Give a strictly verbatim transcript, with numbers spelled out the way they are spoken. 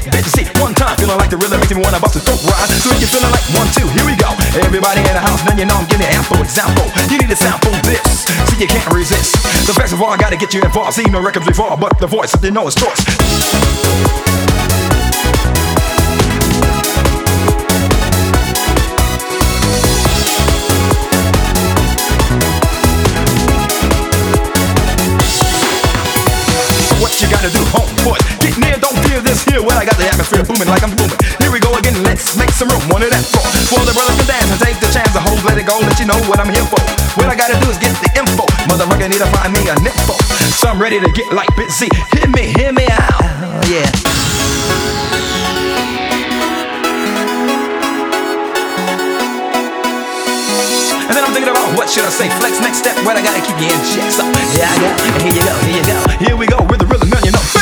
busy one time, feeling like the rhythm makes me wanna bust a throat rhyme. So if you're feeling like one, two, here we go. Everybody in the house, now you know I'm giving you ample example. You need a sample this, see you can't resist. So first of all, I gotta get you involved. Seen no records before, but the voice, if you know it's choice. What you gotta do, home foot. Get near, don't fear this here. Well, I got the atmosphere booming like I'm booming. Here we go again, let's make some room. One of that four. For the brothers can dance and take the chance to hold, let it go, let you know what I'm here for. What I gotta do is get the info. Motherfucker need to find me a nympho. So I'm ready to get like busy. Hear me, hear me out. Oh, yeah. And then I'm thinking about what should I say. Flex next step, what I gotta keep you in check. So here I go, here you go, here you go. Here we go with the rhythm, man, you know.